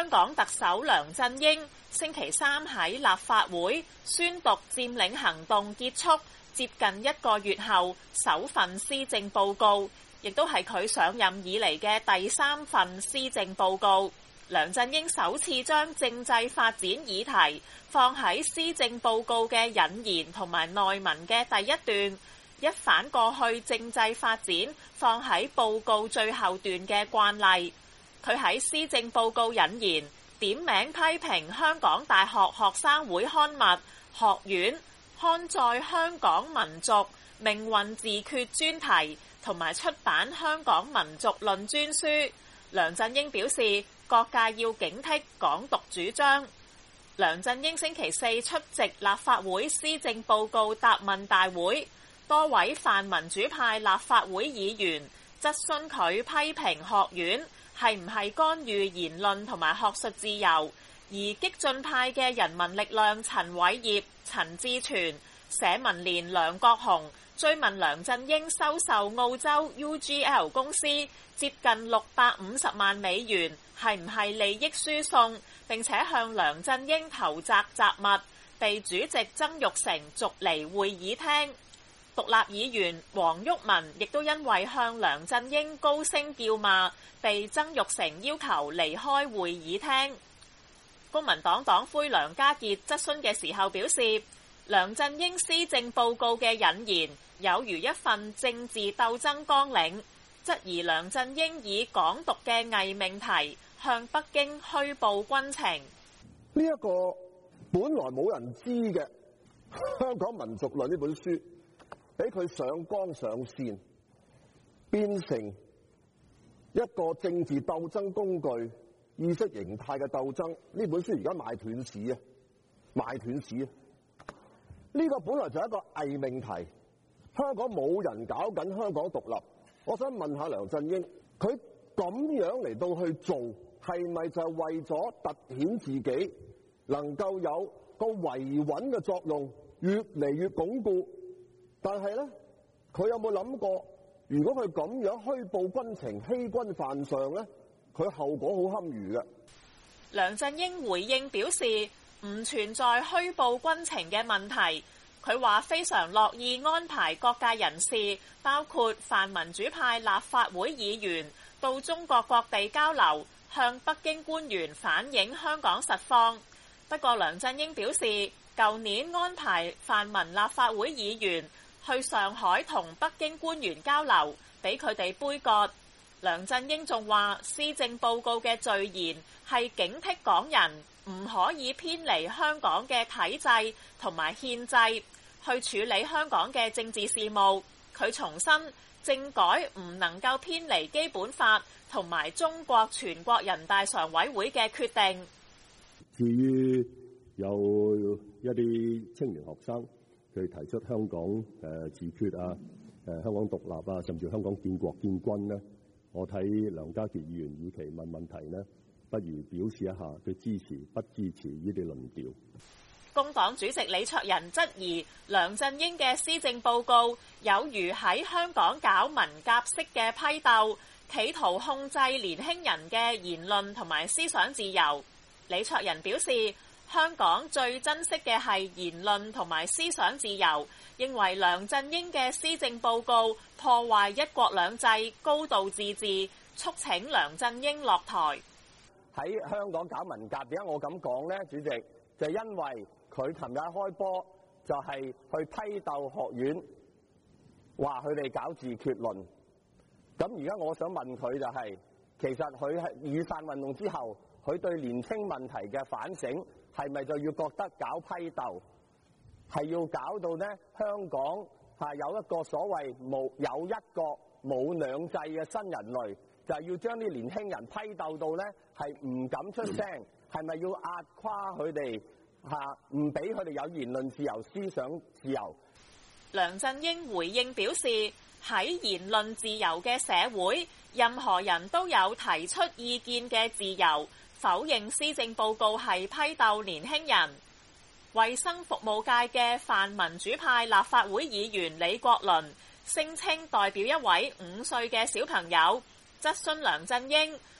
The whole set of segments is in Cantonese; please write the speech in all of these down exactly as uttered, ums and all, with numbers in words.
香港特首梁振英星期三喺立法會宣讀佔領行動結束接近一個月後首份施政報告，亦都係佢上任以嚟嘅第三份施政報告。梁振英首次將政制發展議題放喺施政報告嘅引言同埋內文嘅第一段，一反過去政制發展放喺報告最後段嘅慣例。佢喺施政報告引言點名批評香港大學學生會刊物《學院》刊載香港民族命運自決專題，同埋出版《香港民族論》專書。梁振英表示，各界要警惕港獨主張。梁振英星期四出席立法會施政報告答問大會，多位泛民主派立法會議員質詢佢批評學院係唔係干預言論同埋學術自由，而激進派嘅人民力量陳偉業、陳志全、社民連梁國雄追問梁振英收受澳洲 U G L 公司接近六百五十萬美元係唔係利益輸送，並且向梁振英投擲雜物，被主席曾鈺成逐離會議廳。獨立議員黃毓民亦都因為向梁振英高聲叫罵，被曾鈺成要求離開會議廳。公民黨黨魁梁家傑質詢嘅時候表示，梁振英施政報告嘅引言有如一份政治鬥爭綱領，質疑梁振英以港獨嘅偽命題向北京虛報軍情。 呢一個本來冇人知嘅《香港民族論》呢本書，俾佢上綱上線，變成一個政治鬥爭工具、意識形態嘅鬥爭。呢本書而家賣斷市啊，賣斷市啊！呢個本來就係一個偽命題，香港冇人搞緊香港獨立。我想問下梁振英，佢咁樣嚟到去做，係咪就係為咗凸顯自己能夠有個維穩嘅作用，越嚟越鞏固？但係咧，佢有冇諗過，如果佢咁樣虛報軍情、欺君犯上咧，佢後果好堪虞嘅。 梁振英回應表示，唔存在虛報軍情嘅問題。佢話非常樂意安排各界人士，包括泛民主派立法會議員，到中國各地交流，向北京官員反映香港實況。不過梁振英表示，舊年安排泛民立法會議員去上海同北京官員交流，俾佢哋杯葛。梁振英仲話，施政報告嘅序言係警惕港人唔可以偏離香港嘅體制同埋憲制去處理香港嘅政治事務。佢重申，政改唔能夠偏離基本法同埋中國全國人大常委會嘅決定。 至於有一啲青年學生佢提出香港誒、呃、自決啊、誒、呃、香港獨立啊，甚至香港建國建軍呢，我睇梁家傑議員與其問問題呢，不如表示一下佢支持不支持呢啲論調。 工黨主席李卓人質疑梁振英嘅施政報告有如喺香港搞文革式嘅批鬥，企圖控制年輕人嘅言論同埋思想自由。李卓人表示，香港最珍惜嘅係言論同埋思想自由，認為梁振英嘅施政報告破壞一國兩制、高度自治，促請梁振英落台。 喺香港搞文革，點解我咁講呢？主席，就係因為佢琴日開波就係去批鬥學院，話佢哋搞自決論。咁而家我想問佢就係、是，其實佢係雨傘運動之後，佢對年青問題嘅反省係咪就要覺得搞批鬥，係要搞到呢香港係有一個所謂冇有一個冇兩制嘅新人類，就係、是、要將啲年輕人批鬥到呢係唔敢出聲，係咪要壓垮佢哋？嚇，唔俾佢哋有言論自由、思想自由。 梁振英回應表示，喺言論自由嘅社會，任何人都有提出意見嘅自由，否認施政報告係批鬥年輕人。衛生服務界嘅泛民主派立法會議員李國麟聲稱代表一位五歲嘅小朋友，質詢梁振英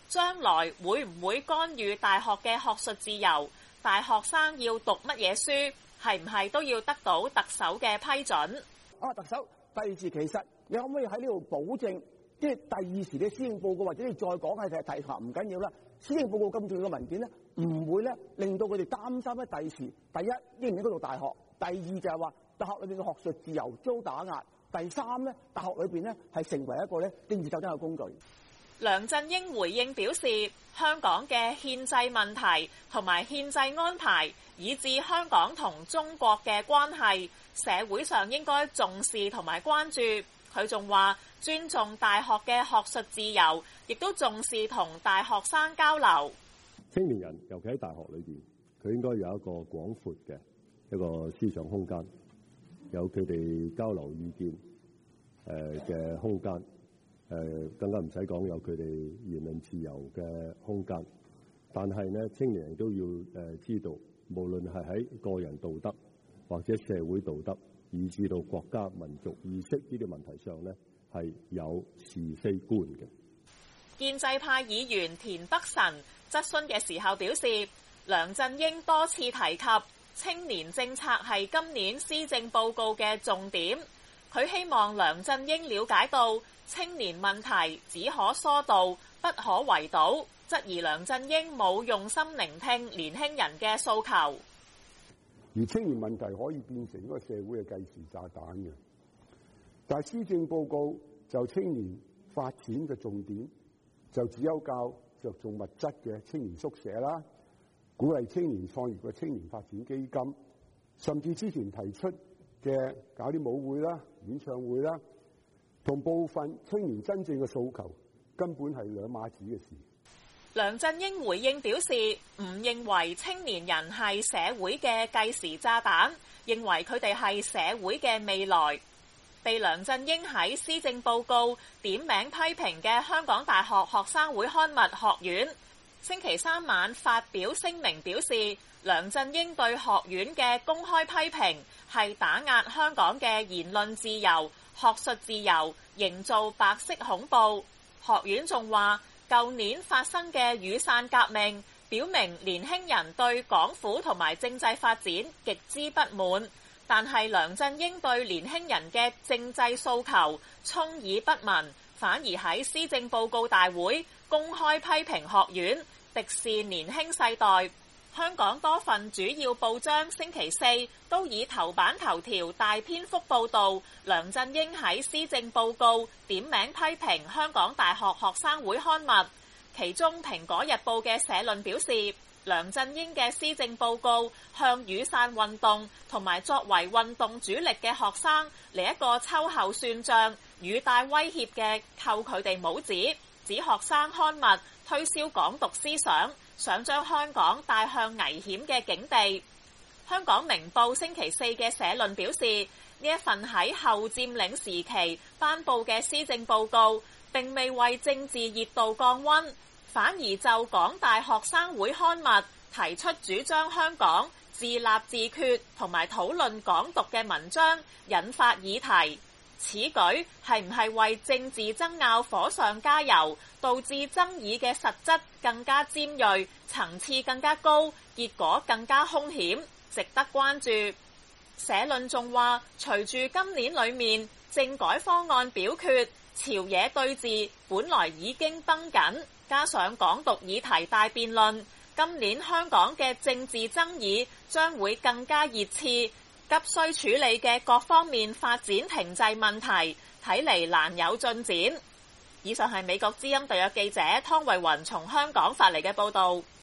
將來會唔會干預大學嘅學術自由？大學生要讀乜嘢書，係唔係都要得到特首嘅批准？ 啊，特首，第二時其實你可唔可以喺呢度保證，即係第二時嘅施政報告或者你再講係提提下唔緊要啦。施政報告咁重要嘅文件咧，唔會咧令到佢哋擔心咧第時第一應唔應該讀大學，第二就係話大學裏邊嘅學術自由遭打壓，第三咧大學裏邊咧係成為一個咧政治鬥爭嘅工具。 梁振英回應表示，香港嘅憲制問題同埋憲制安排，以至香港同中國嘅關係，社會上應該重視同埋關注。佢仲話尊重大學嘅學術自由，亦都重視同大學生交流。 青年人尤其喺大學裏邊，佢應該有一個廣闊嘅一個思想空間，有佢哋交流意見誒嘅空間。誒更加唔使講有佢哋言論自由嘅空間，但係呢，青年人都要誒知道，無論係喺個人道德或者社會道德，以至到國家民族意識呢啲問題上呢，係有是非觀嘅。 建制派議員田北辰質詢嘅時候表示，梁振英多次提及青年政策係今年施政報告嘅重點，佢希望梁振英了解到青年問題只可疏導，不可圍堵，質疑梁振英冇用心聆聽年輕人嘅訴求。 而青年問題可以變成一個社會嘅計時炸彈嘅，但係施政報告就青年發展嘅重點就只有較着重物質嘅青年宿舍啦，鼓勵青年創業嘅青年發展基金，甚至之前提出嘅搞啲舞會啦、演唱會啦，同部分青年真正嘅訴求根本係兩碼子嘅事。 梁振英回應表示，唔認為青年人係社會嘅計時炸彈，認為佢哋係社會嘅未來。被梁振英喺施政報告點名批評嘅香港大學學生會刊物學院，星期三晚發表聲明表示，梁振英對學院嘅公開批評係打壓香港嘅言論自由、學術自由，營造白色恐怖。學院仲話，舊年發生嘅雨傘革命，表明年輕人對港府同埋政制發展極之不滿。但係梁振英對年輕人嘅政制訴求充耳不聞，反而喺施政報告大會公開批評學院，敵視年輕世代。香港多份主要報章星期四都以頭版頭條大篇幅報導梁振英喺施政報告點名批評香港大學學生會刊物，其中《蘋果日報》嘅社論表示，梁振英嘅施政報告向雨傘運動同埋作為運動主力嘅學生嚟一個秋後算賬，語帶威脅嘅扣佢哋帽子，指學生刊物推銷港獨思想，想將香港帶向危險嘅境地。香港明報星期四嘅社論表示，呢一份喺後佔領時期頒布嘅施政報告並未為政治熱度降溫，反而就港大學生會刊物提出主張香港自立自決同埋討論港獨嘅文章，引發議題。此舉係唔係為政治爭拗火上加油，導致爭議嘅實質更加尖銳，層次更加高，結果更加兇險，值得關注。社論仲話，隨住今年裏面政改方案表決，朝野對峙本來已經繃緊，加上港獨議題大辯論，今年香港嘅政治爭議將會更加熱刺，急需處理嘅各方面發展停滯問題，睇嚟難有進展。以上係美國之音特約記者湯慧雲從香港發嚟嘅報導。